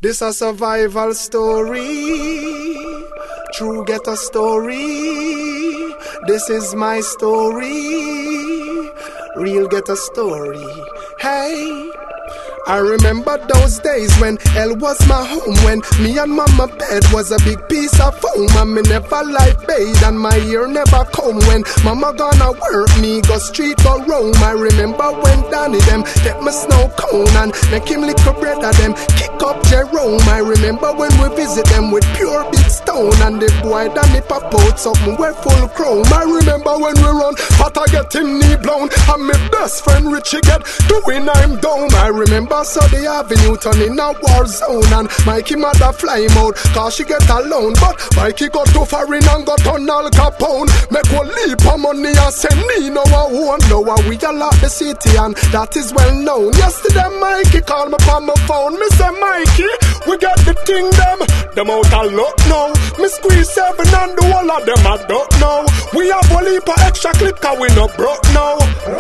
This a survival story, true ghetto story. This is my story, real ghetto story. Hey, I remember those days when hell was my home, when me and mama bed was a big piece of foam, and me never life bathe and my ear never comb. When mama gonna work, me go street go roam. I remember when Danny them get me snow cone and make him lick a bread at them kick up Jerome. I remember when we visit them with pure big stone, and the boy Danny pop out something we full chrome. I remember when we run, but I get him knee blown, and my best friend Richie get doing I'm down. I remember so the avenue turn in a war zone, and Mikey mother fly him out cause she get alone. But Mikey got too foreign and got on Al Capone. Make one leap of money and say me no I won't know how we allot the city, and that is well known. Yesterday Mikey called me on my phone. Me say Mikey, we got the thing them out of luck now. Me squeeze 7 and the whole of them I don't know. We have a leap of extra clip cause we no broke now.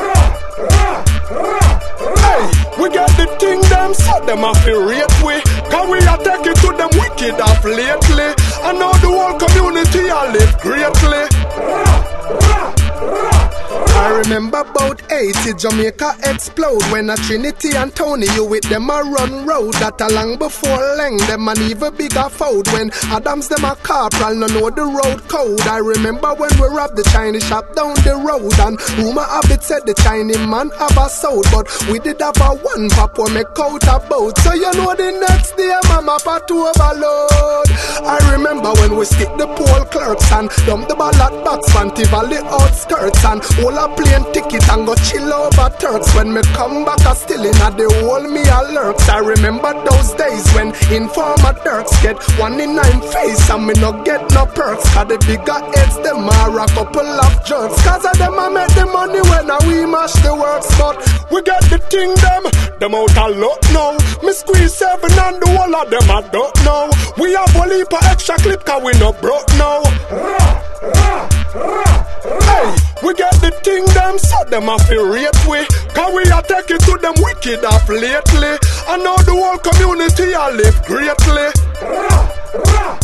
Hey, we got the thing them, so them have to rate we, cause we are taking to them wicked off lately. And now the whole community I live greatly. I remember about 80 Jamaica explode when a Trinity and Tony you with them a run road. That a long before Leng them an even bigger fold. When Adams them a corporal no know the road code. I remember when we robbed the Chinese shop down the road, and rumor of it said the Chinese man have a sold, but we did have a one pop when make out a boat. So you know the next day mama part to overload. I remember when we stick the poll clerks and dump the ballot box Fanti Valley outskirts, and all a plane ticket and go chill over Turks. When me come back a still in a the whole me a lurks. I remember those days when informer Turks get 1 in 9 face and me no get no perks, cause the bigger heads them are a couple of jerks. Cause of them I make the money when we mash the works. But we get the thing them out of luck now. Me squeeze 7 and the whole of them I don't know. We have a leap of extra clip cause we no broke now. Hey, we get the thing them, so them have to rate we, cause we are taking to them wicked off lately. And now the whole community I live greatly.